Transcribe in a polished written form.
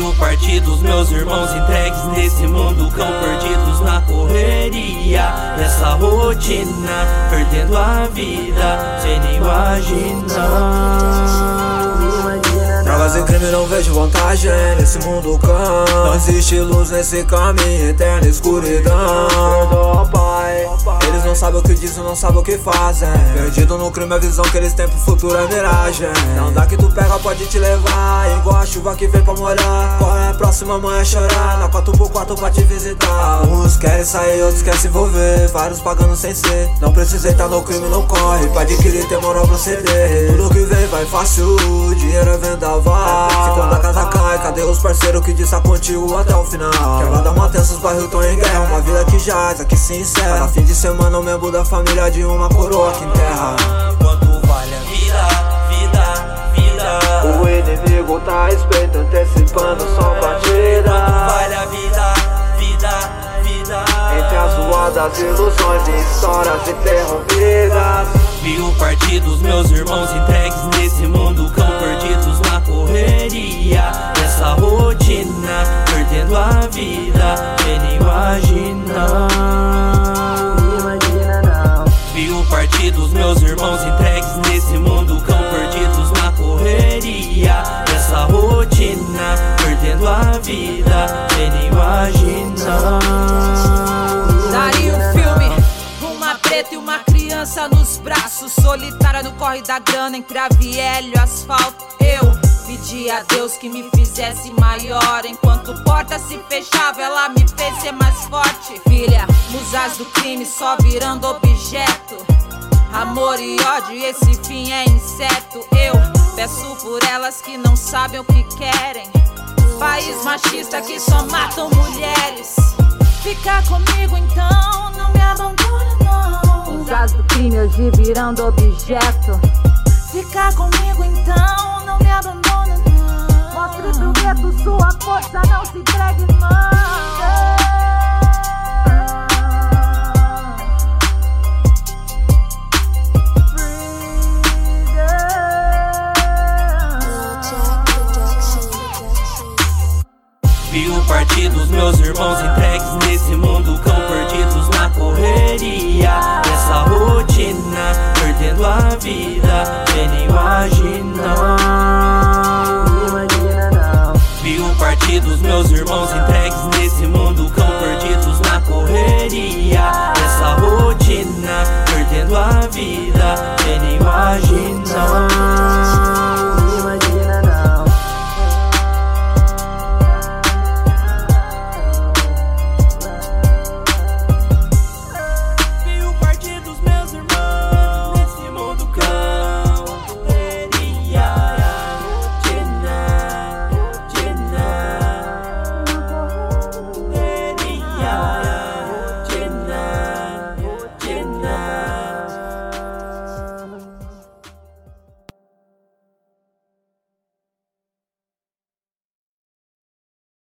Viu parte dos meus irmãos entregues nesse mundo cão, perdidos na correria dessa rotina, perdendo a vida sem nem imaginar. Drogas e crime, não vejo vantagem nesse mundo cão. Não existe luz nesse caminho, eterna escuridão. Perdoa, Pai. Eles não sabem o que dizem, não sabem o que fazem. Perdido no crime, a visão que eles têm pro futuro é miragem. Não dá que tu pega, pode te levar, igual a chuva que vem pra molhar. Qual é a próxima mãe a chorar? Na 4x4 pra te visitar. Uns querem sair, outros querem se envolver, vários pagando sem ser. Não precisei tá no crime, não corre, pra adquirir tem moral pra ceder. Tudo que vem vai fácil, dinheiro é vendaval. Se quando a casa cai, cadê os parceiros que diz tá contigo até o final? Quebrada matança, os barril tão em guerra. Uma vida que jaz, aqui se encerra. Fim de semana o membro da família de uma coroa que enterra. Quanto vale a vida, vida, vida? O inimigo tá à espreita, antecipando só partida. Quanto vale a vida, vida, vida? Entre as zoadas, ilusões e histórias interrompidas. Viu parte dos meus irmãos entregues nesse mundo cão, perdidos na correria dessa rotina, perdendo a vida sem nem imaginar. Viu parte dos meus irmãos entregues nesse mundo cão, perdidos na correria dessa rotina, perdendo a vida sem nem imaginar. Daria um filme, uma preta e uma criança nos braços, solitária no corre da grana entre a viela e o asfalto. Eu pedi a Deus que me fizesse maior, enquanto porta se fechava ela me fez ser mais forte. Filha, musas do crime só virando objeto, amor e ódio, esse fim é incerto. Eu peço por elas que não sabem o que querem, país machista que só matam mulheres. Fica comigo então, não me abandona não. Musas do crime hoje virando objeto. Fica comigo então, não me abandona não. Mostre pro gueto sua força, não se entregue não. Viu parte dos meus irmãos entregues nesse mundo cão, perdidos na correria dessa rotina, perdendo a vida sem nem imaginar. Viu parte dos meus irmãos entregues nesse mundo cão, perdidos na correria dessa rotina, perdendo a vida sem nem imaginar.